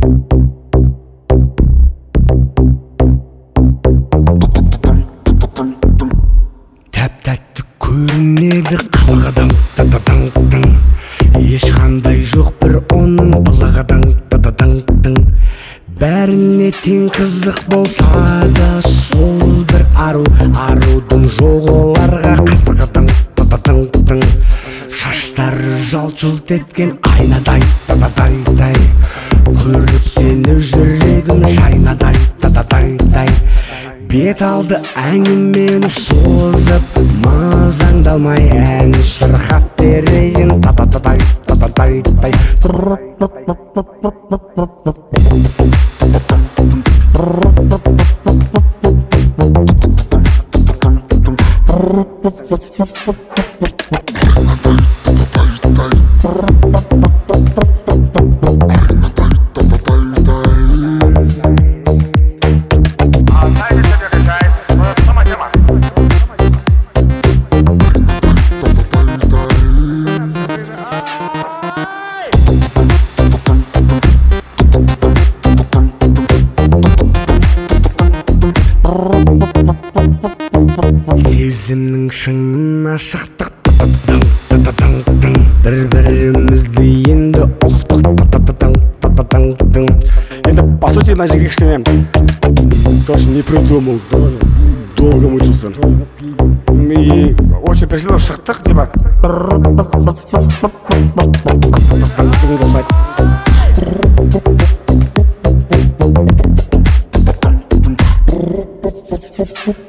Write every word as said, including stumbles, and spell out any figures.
Тәп-тәтті көрінеді қылғыдан та-та-таң-тың, ешқандай жоқ бір оның былығыдан та-та-таң-тың. Бәріне тең қызық болса да сол бір ару, арудың жоқ оларға қызығыдан та-та-таң-тың. Шаштары жалт-жұлт еткен айнадай та-та-тай-тай, көріп сені жүрегім шайнадай та-та-тай-тай. Бет алды әңгімені созып, мазаңдалмай ән шырқап берейін та-та-тай та-та-тай-тай. Сезімнің шыңына шықтық та-та-таң-таң-таң, бір-бірімізді енді ұқтық та-та-таң-таң-таң. Енді по сути мына жерге кішкене тоже не придумал, долго мучился и очень присел, шықтық типа та-та-таң-таң.